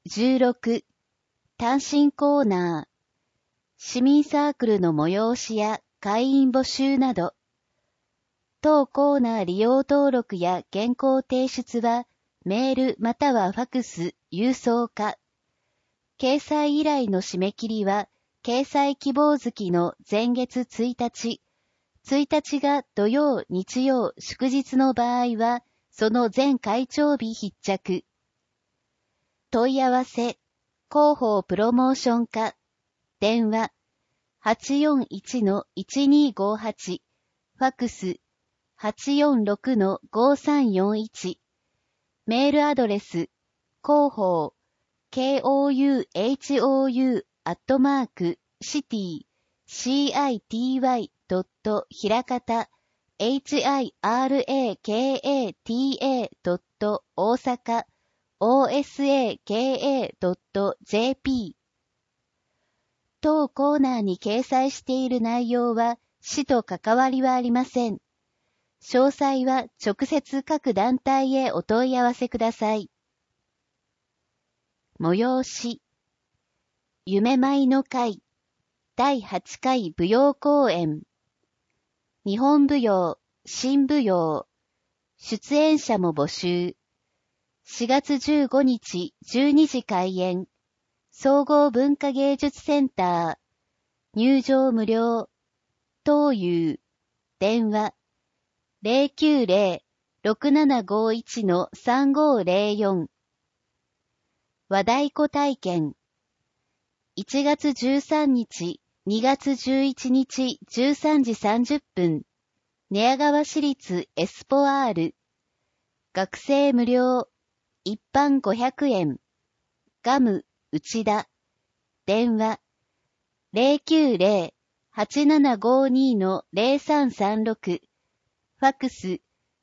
16、単身コーナー。市民サークルの催しや会員募集など。当コーナー利用登録や原稿提出は、メールまたはファクス、郵送か。掲載依頼の締め切りは、掲載希望月の前月1日。1日が土曜、日曜、祝日の場合は、その前会長日必着。問い合わせ、広報プロモーション課。電話、841-1258。ファクス、846-5341。メールアドレス、広報、kohou@city.city. ひらかた hirakata. 大阪 osaka.jp。当コーナーに掲載している内容は、市と関わりはありません。詳細は直接各団体へお問い合わせください。催し。夢舞の会。第8回舞踊公演。日本舞踊、新舞踊。出演者も募集。4月15日12時開演。総合文化芸術センター。入場無料。東遊。電話。090-6751-3504。和太鼓体験。1月13日、2月11日13時30分。寝屋川市立エスポアール。学生無料。一般500円。ガム、内田。電話。090-8752-0336。ファクス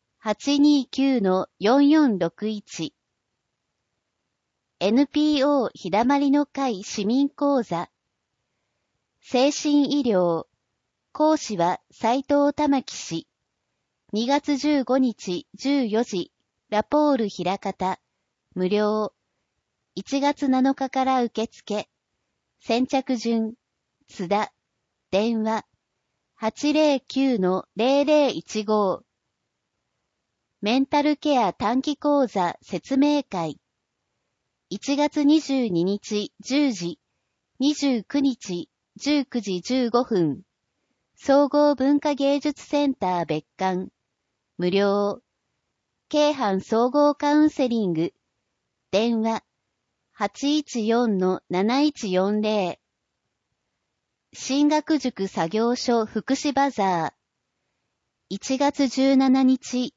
829-4461。NPO ひだまりの会市民講座。精神医療。講師は斉藤玉木氏。2月15日14時。ラポールひらかた。無料。1月7日から受付。先着順。津田。電話。809-0015。メンタルケア短期講座説明会。1月22日10時、29日19時15分。総合文化芸術センター別館。無料。京阪総合カウンセリング。電話。814-7140。進学塾作業所福祉バザー。1月17日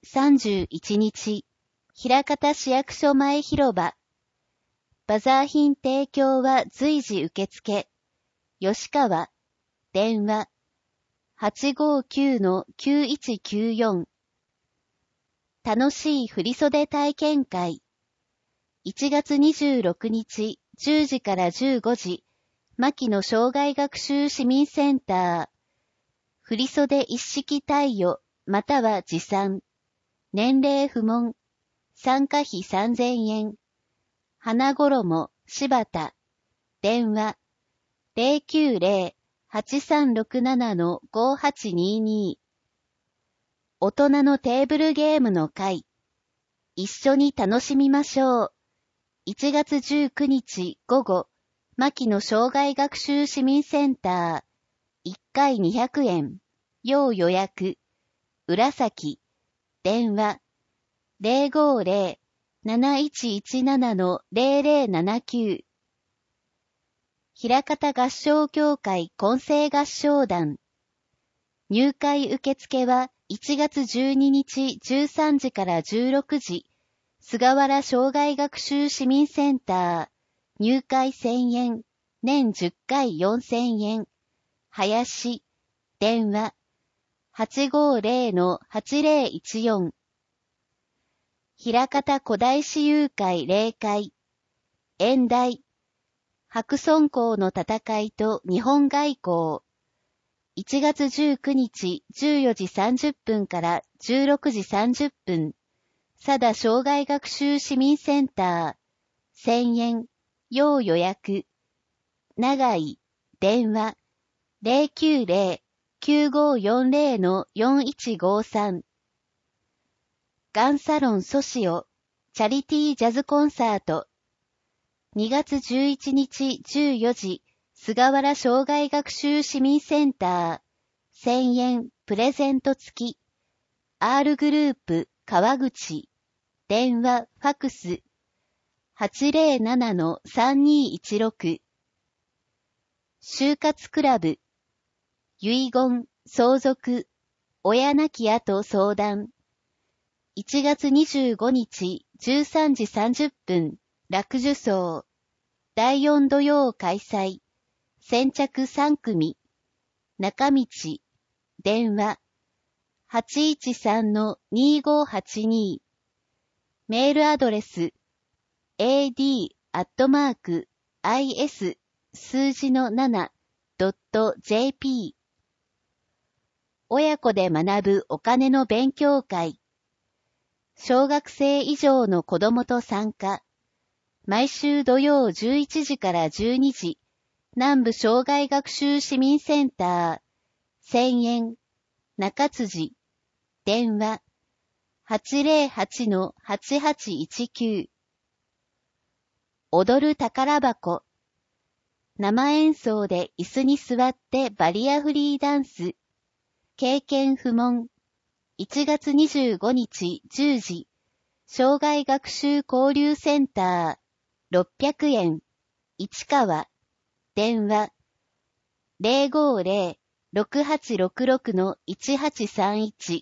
31日。枚方市役所前広場。バザー品提供は随時受付。吉川。電話。859-9194。楽しい振袖体験会。1月26日10時から15時。牧野障害学習市民センター。振袖一式貸与、または持参。年齢不問。参加費3000円。花衣、柴田。電話。090-8367-5822。大人のテーブルゲームの会。一緒に楽しみましょう。1月19日午後。牧野障害学習市民センター。1回200円。要予約。浦崎。電話。050-7117-0079。枚方合唱協会混声合唱団。入会受付は1月12日13時から16時。菅原障害学習市民センター。入会1000円。年10回4000円。林。電話。850-8014。枚方古代史友会例会。演題。白村江の戦いと日本外交。1月19日14時30分から16時30分。佐田障害学習市民センター。1000円。 要予約。長井、電話。090-9540-4153。ガンサロンソシオ、チャリティージャズコンサート。2月11日14時、菅原障害学習市民センター。1000円、プレゼント付き。R グループ、川口。電話、ファクス。807-3216。就活クラブ。遺言、相続、親亡き後相談。1月25日13時30分、楽受賞。第4土曜開催。先着3組。中道。電話。813-2582。メールアドレス。ad@is 数字の 7.jp。親子で学ぶお金の勉強会。小学生以上の子供と参加。毎週土曜11時から12時。南部障害学習市民センター。1000円。中辻。電話。808-8819。踊る宝箱。生演奏で椅子に座ってバリアフリーダンス。経験不問。1月25日10時。障害学習交流センター。600円。市川。電話。050-6866-1831。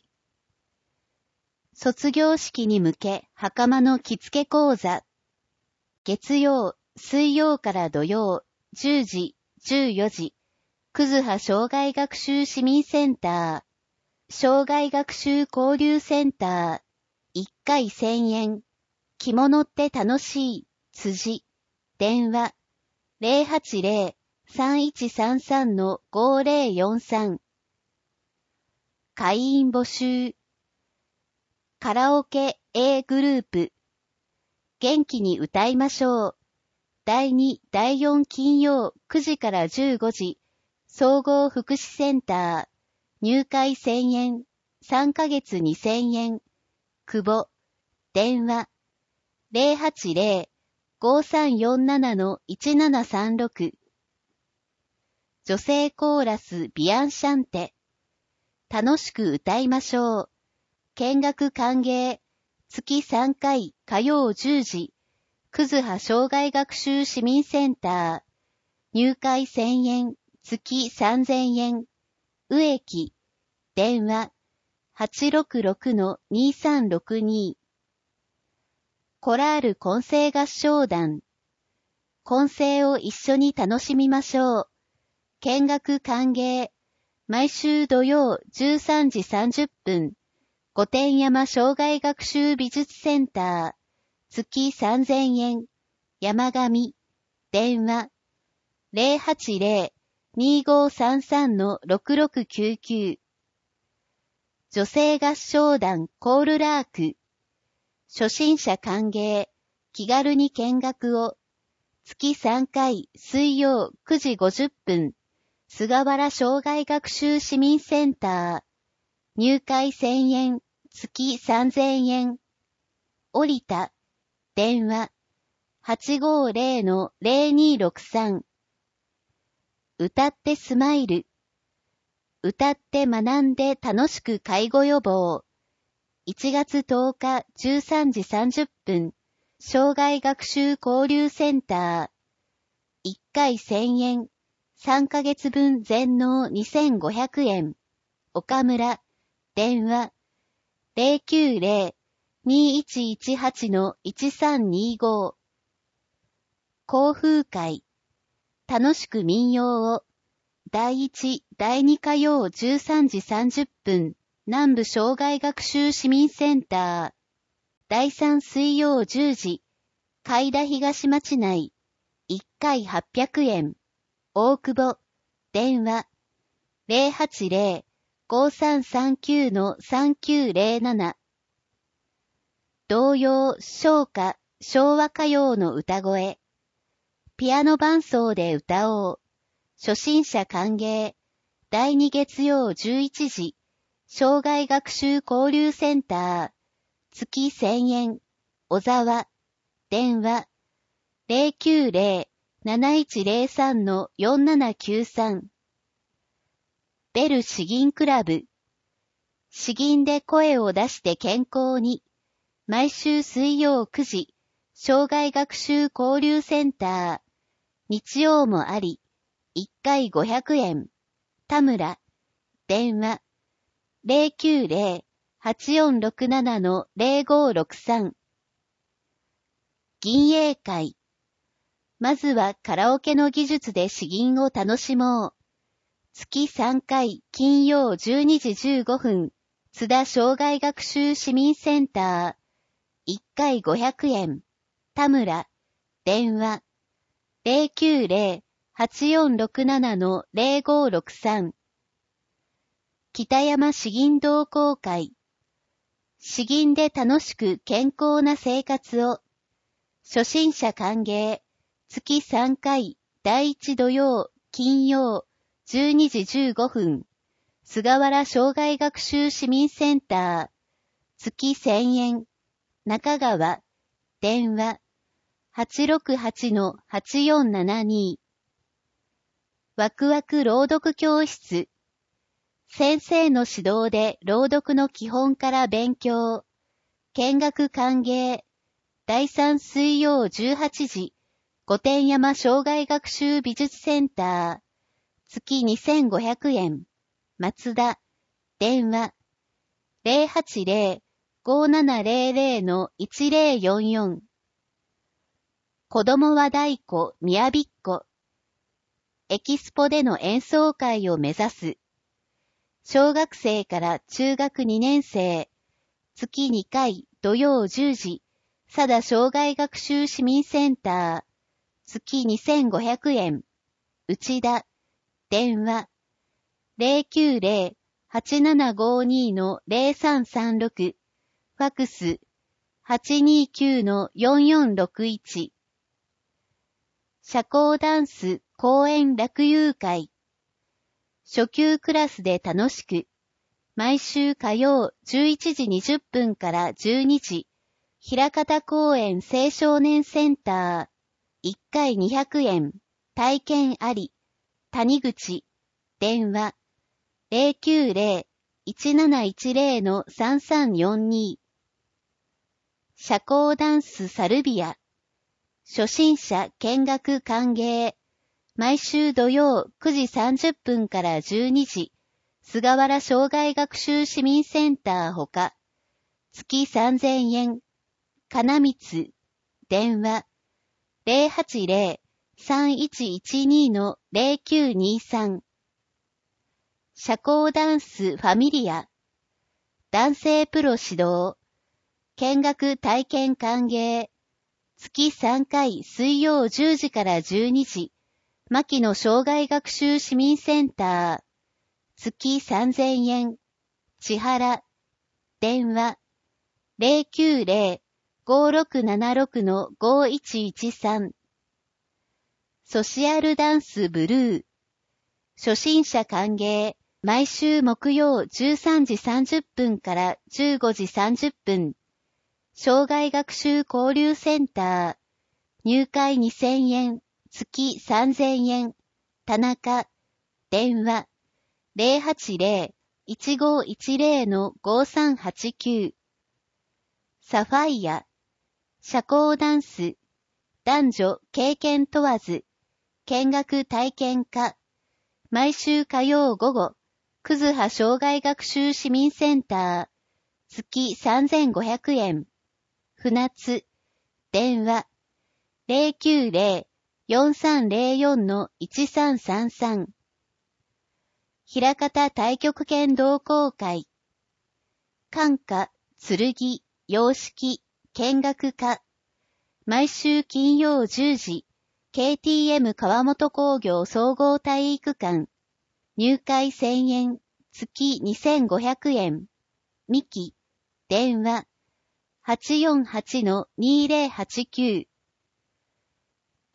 卒業式に向け袴の着付け講座。月曜、水曜から土曜、10時、14時。葛葉障害学習市民センター。障害学習交流センター。1回1000円。着物って楽しい。辻。電話。080-3133-5043。会員募集。カラオケ A グループ。元気に歌いましょう。第2、第4金曜9時から15時。総合福祉センター。入会1000円。3ヶ月2000円。久保。電話。080-5347-1736。女性コーラスビアンシャンテ。楽しく歌いましょう。見学歓迎。月3回火曜10時。葛葉障害学習市民センター。入会1000円。月3000円。植木。電話。866-2362。コラール混声合唱団。混声を一緒に楽しみましょう。見学歓迎。毎週土曜13時30分。御殿山障害学習美術センター。月3000円。山上。電話。080-2533-6699。女性合唱団コールラーク。初心者歓迎。気軽に見学を。月3回水曜9時50分。菅原障害学習市民センター。入会1000円。月3000円。降田。電話。850-0263。歌ってスマイル。歌って学んで楽しく介護予防。1月10日13時30分。障害学習交流センター。1回1000円。3ヶ月分全納2500円。岡村。電話。090-2118-1325。交風会。楽しく民謡を。第1、第2火曜13時30分。南部障害学習市民センター。第3水曜10時。海田東町内。1回800円。大久保。電話。080-5339-3907。童謡、唱歌、昭和歌謡の歌声。 ピアノ伴奏で歌おう。初心者歓迎。第2月曜11時。障害学習交流センター。月1000円。小沢。電話。090-7103-4793。ベル詩吟クラブ。詩吟で声を出して健康に。毎週水曜9時。障害学習交流センター。日曜もあり。1回500円。田村。電話。090-8467-0563。吟詠会。まずはカラオケの技術で詩吟を楽しもう。月3回金曜12時15分。津田障害学習市民センター。1回500円。田村。電話。090-8467-0563。北山詩吟同好会。詩吟で楽しく健康な生活を。初心者歓迎。月3回、第1土曜、金曜、12時15分。菅原障害学習市民センター。月1000円。中川。電話。868-8472。ワクワク朗読教室。先生の指導で朗読の基本から勉強。見学歓迎。第3水曜18時。御殿山障害学習美術センター。月2500円。松田。電話。080-5700-1044。子供は太鼓、宮びっこ。エキスポでの演奏会を目指す。小学生から中学2年生。月2回土曜10時。佐田障害学習市民センター。月2500円。内田。電話。090-8752-0336。ファクス。829-4461。社交ダンス公演楽友会。初級クラスで楽しく。毎週火曜11時20分から12時。枚方公園青少年センター。1回200円。体験あり。谷口。電話。090-1710-3342。社交ダンスサルビア。初心者見学歓迎。毎週土曜9時30分から12時。菅原障害学習市民センターほか。月3000円。金光。電話。080-3112-0923。社交ダンスファミリア。男性プロ指導。見学体験歓迎。月3回水曜10時から12時。牧野障害学習市民センター。月3000円。千原。電話。090-5676-5113。ソシアルダンスブルー。初心者歓迎。毎週木曜13時30分から15時30分。障害学習交流センター。入会2000円。月3000円。田中。電話。080-1510-5389。サファイア。社交ダンス。男女経験問わず。見学体験科。毎週火曜午後。葛葉障害学習市民センター。月3500円。船津。電話。090-4304-1333。枚方太極拳同好会。館歌、剣、洋式、見学科。毎週金曜10時。KTM 川本工業総合体育館。入会1000円。月2500円。ミキ。電話。848-2089。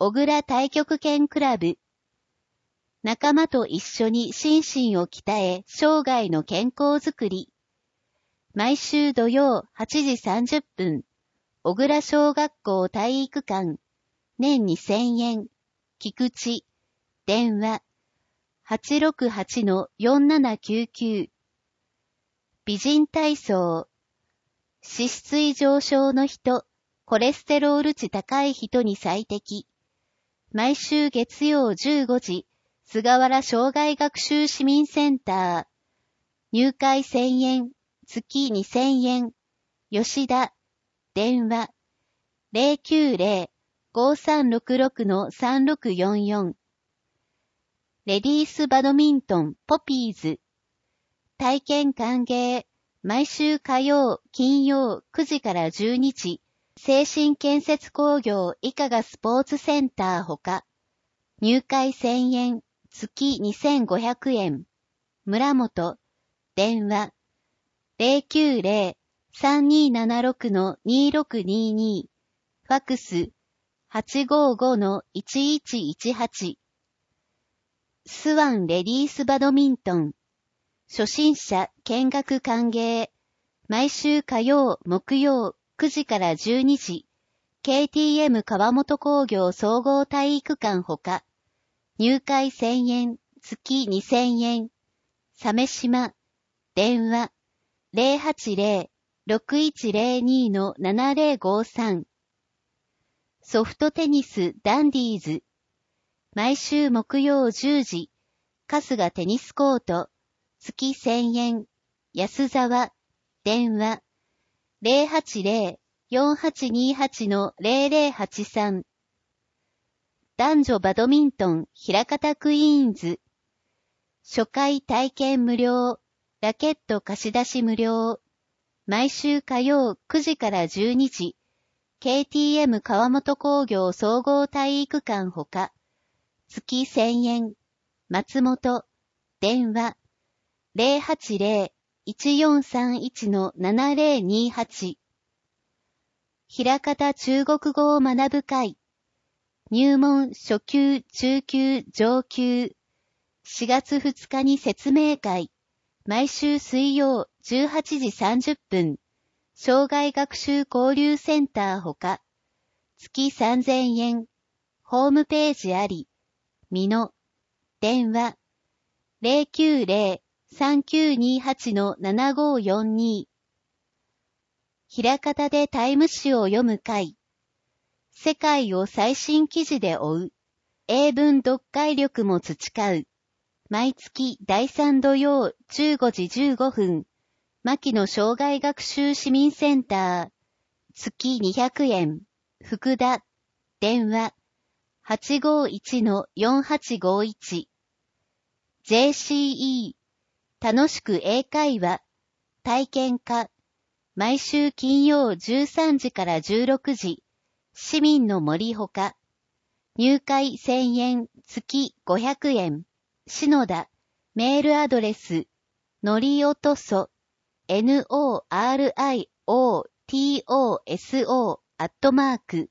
小倉太極拳クラブ。仲間と一緒に心身を鍛え、生涯の健康づくり。毎週土曜8時30分、小倉小学校体育館、年2000円、菊池、電話、868-4799。美人体操。脂質異常症の人、コレステロール値高い人に最適。毎週月曜15時、菅原障害学習市民センター。入会1000円、月2000円。吉田、電話。090-5366-3644。レディースバドミントンポピーズ。体験歓迎。毎週火曜、金曜9時から12時。精神建設工業医科がスポーツセンターほか。入会1000円、月2500円。村本。電話。090-3276-2622。ファクス。855-1118。スワンレディースバドミントン。初心者見学歓迎。毎週火曜、木曜9時から12時。KTM 川本工業総合体育館ほか。入会1000円、月2000円。鮫島。電話。080-6102-7053。ソフトテニスダンディーズ。毎週木曜10時。春日テニスコート。月1000円。安沢。電話。080-4828-0083。男女バドミントン枚方クイーンズ。初回体験無料。ラケット貸し出し無料。毎週火曜9時から12時。KTM 川本工業総合体育館ほか。月1000円。松本。電話。080-1431-7028。枚方中国語を学ぶ会。入門初級、中級、上級。4月2日に説明会。毎週水曜18時30分。障害学習交流センターほか。月3000円。ホームページあり。美濃。電話。090-3928-7542。枚方でタイム誌を読む会。世界を最新記事で追う。英文読解力も培う。毎月第3土曜15時15分。牧野障害学習市民センター。月200円。福田。電話。851-4851。JCE。楽しく英会話。体験科。毎週金曜13時から16時。市民の森ほか。入会1000円。月500円。篠田。メールアドレス。のりおとそ。noriotoso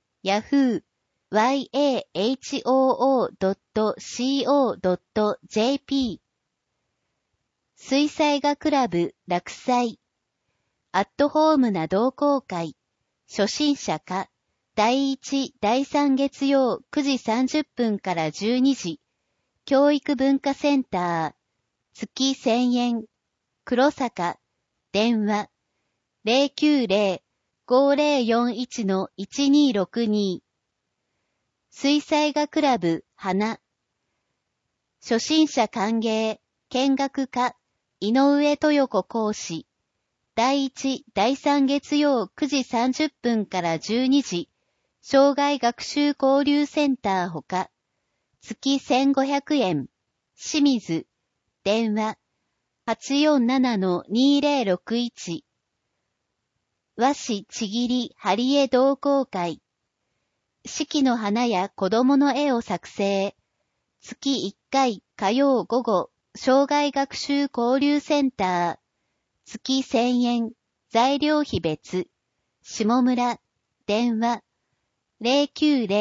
yahoo!yahoo!co.jp 水彩画クラブ落彩。アットホームな同好会。初心者か。第1、第3月曜9時30分から12時。教育文化センター。月1000円。黒坂。電話。090-5041-1262。水彩画クラブ花。初心者歓迎。見学家。井上豊子講師。第1、第3月曜9時30分から12時。障害学習交流センターほか。月1500円。清水。電話。847-2061。和紙ちぎり貼り絵同好会。四季の花や子供の絵を作成。月1回火曜午後、障害学習交流センター。月1000円。材料費別。下村。電話。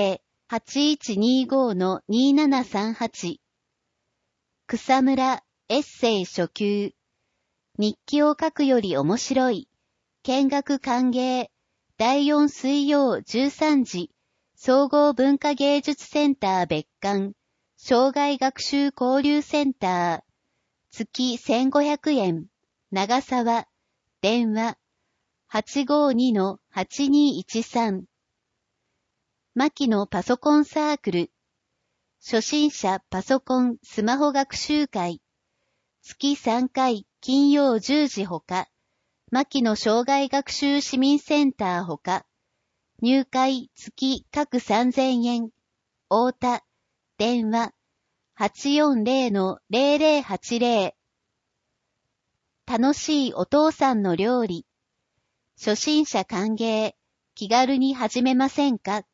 8125-2738。草むら、エッセイ初級。日記を書くより面白い。見学歓迎。第4水曜13時。総合文化芸術センター別館。障害学習交流センター。月1500円。長沢。電話。852-8213。牧野パソコンサークル。初心者パソコンスマホ学習会。月3回金曜10時ほか。牧野障害学習市民センターほか。入会月各3000円。太田。電話。840-0080。楽しいお父さんの料理。初心者歓迎。気軽に始めませんか？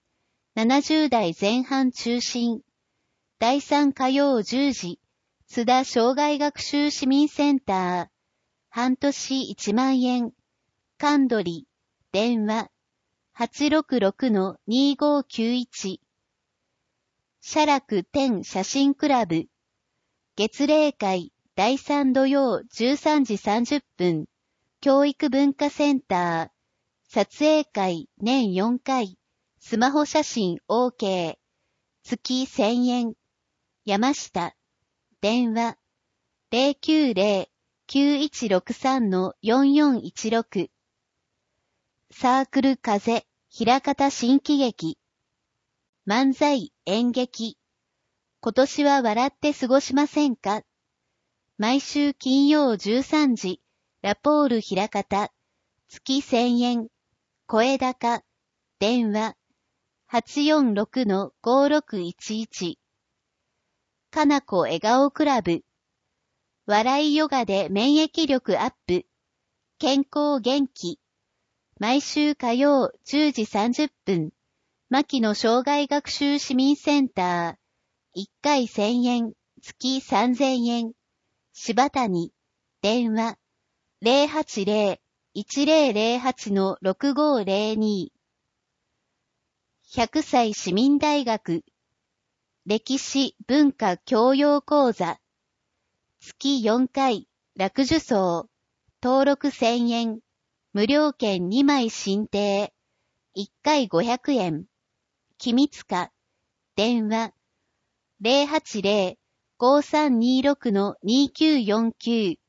70 代前半中心。第3火曜10時。津田障害学習市民センター。半年1万円。カドリ。電話。866-2591。写楽10写真クラブ。月例会第3土曜13時30分。教育文化センター。撮影会年4回。スマホ写真 OK。月1000円。山下。電話。090-9163-4416。サークル風、枚方新喜劇。漫才、演劇。今年は笑って過ごしませんか？毎週金曜13時。ラポール枚方。月1000円。声高。電話。846-5611。かなこ笑顔クラブ。笑いヨガで免疫力アップ。健康元気。毎週火曜10時30分。牧野障害学習市民センター。1回1000円。月3000円。柴谷。電話。080-1008-6502。100歳市民大学。歴史文化教養講座。月4回。楽受層。登録1000円。無料券2枚申請。1回500円。君塚。電話。080-5326-2949。